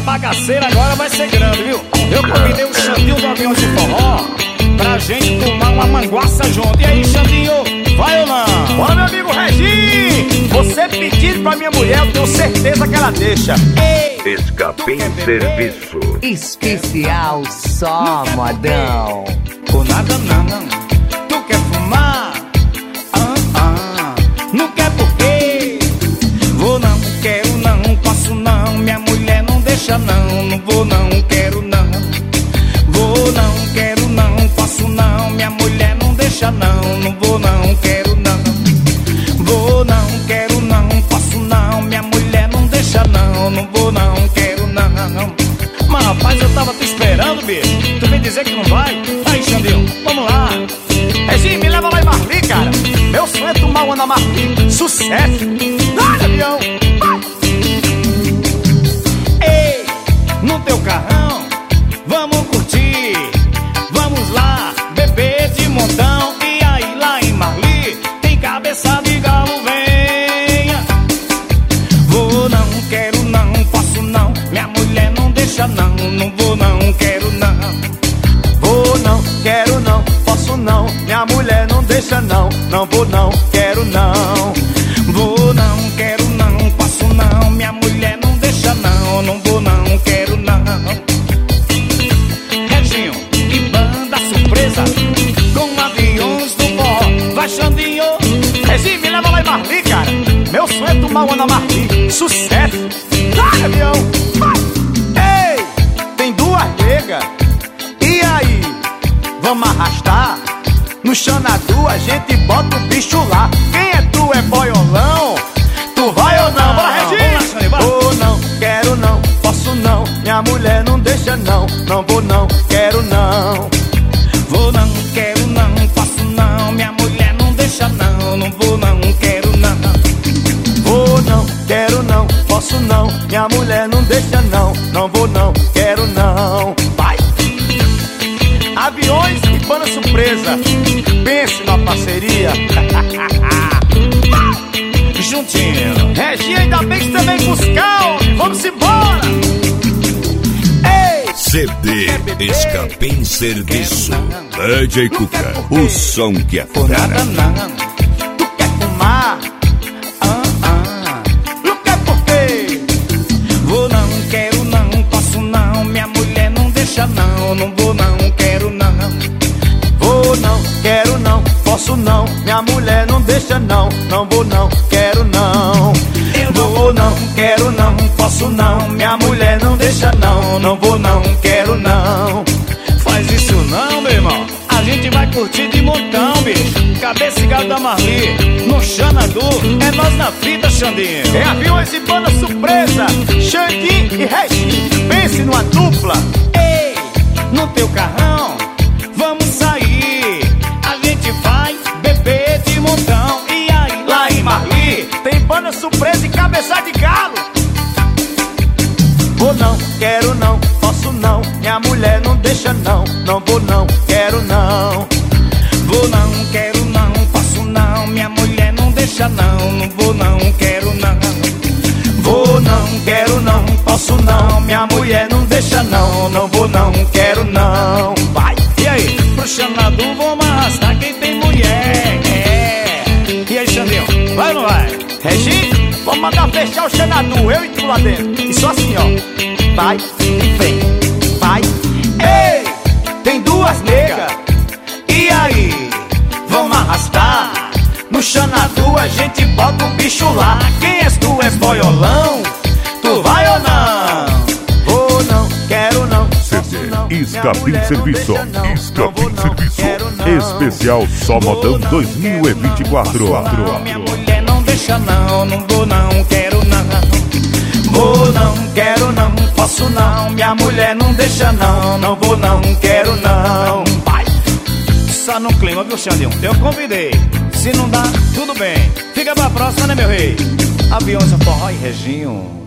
bagaceira agora vai ser grande, viu? Eu convidei o Xandinho do Aviões de Forró pra gente tomar uma manguaça junto. E aí, Xandinho, vai ou não? Bora, meu amigo Regi! Você pedir pra minha mulher, eu tenho certeza que ela deixa. Ei, Escapim Serviço especial só modão. Por nada não. Tu quer fumar? Não quer por quê? Vou não, quero não, posso não. Minha mulher não deixa não. Não vou não, quero não. Vou não, quero não, posso não. Minha mulher não deixa não. Não vou não, quero não. Vou não, quero não, posso não. Minha mulher não deixa não. Não vou não, quero não. Mas rapaz, eu tava te esperando, bicho. Tu vem dizer que não vai? Aí, Xandinho, vamos lá. Regi, me leva lá em Marli, cara. Meu sonho é tomar uma na Marli. Sucesso! Vai, avião! Vai! Ei, no teu carrão, vamos curtir. Vamos lá, beber de montão. E aí, lá em Marli, tem cabeça de galo, venha. Vou não, quero não, posso não. Minha mulher não deixa não. Não vou não, quero não. Vou não, quero não, posso não. Minha mulher não deixa não. Não vou não, quero não. Vou não, quero não, posso não. Minha mulher não deixa não. Não vou não, quero não. Reginho e banda surpresa com Aviões do Forró. Vai, Xandinho. Regi, me leva lá em Marli, cara. Meu sonho é tomar uma na Marli. Sucesso! Vai, avião! Vai! Ei, tem duas negas. E aí, vamos arrastar? No Xanadu a gente bota o bicho lá. Quem é tu? É boiolão? Tu vai ou não? Bora, Regi! Vou não, quero não, posso não. Minha mulher não deixa não. Não vou não, quero não. Vou não, quero não, posso não. Minha mulher não deixa não. Não vou não, quero não. Vou não, quero não, posso não. Minha mulher não deixa não. Não vou não, quero não. Vai! Aviões e banda surpresa. Pense na parceria. Juntinho. Regi, ainda bem que você vem buscar, homem. Vamos embora. Ei! CD Escapim Serviço DJ Cuca, o som que é Por nada fera. não. Tu quer fumar? Não quer por quê? Vou não, quero não, posso não. Minha mulher não deixa não. Não vou não, quero não. Vou não, quero não, posso não. Minha mulher não deixa não. Não vou não, quero não. Vou não, quero não, posso não. Minha mulher não deixa não. Não vou não, quero não. Faz isso não, meu irmão. A gente vai curtir de montão, bicho. Cabeça e galo da Marli, no Xanadu. É nós na fita, Xandinho. Em Aviões e banda surpresa, Xandinho e Regi. Pense numa dupla. Ei, no teu carrão, vamos sair. A gente vai beber de montão. E aí, Lá em Marli tem banda surpresa e cabeça de galo. Vou não, quero não, posso não. Minha mulher não deixa não. Não vou não, quero não. vou não, quero não, posso não. Minha mulher não deixa não. Não vou não, quero não. Vou não, quero não, posso não. Minha mulher não deixa não. Não vou não, quero não. Vai! E aí, pro Xanadu vamos arrastar quem tem mulher. E aí, Xandinho, vai ou não vai? Regi, vamos mandar fechar o Xanadu, eu e tu lá dentro. E só assim, ó. Vai e vem, vai. Ei, tem duas negas. E aí, Vamos arrastar. No Xanadu a gente bota o bicho lá. Quem és tu? És boiolão? Tu vai ou não? Vou não, quero não. CD Escapim Serviço. Escapim Serviço. Especial Só Modão 2024. minha mulher não deixa não. Não vou não, quero não. Vou não, quero não, posso não. Minha mulher não deixa não. Não vou não, quero não. Vai! Só no clima, viu, Xandinho? Eu convidei. Se não dá, tudo bem. Fica pra próxima, né, meu rei? Aviões, Forró e Reginho.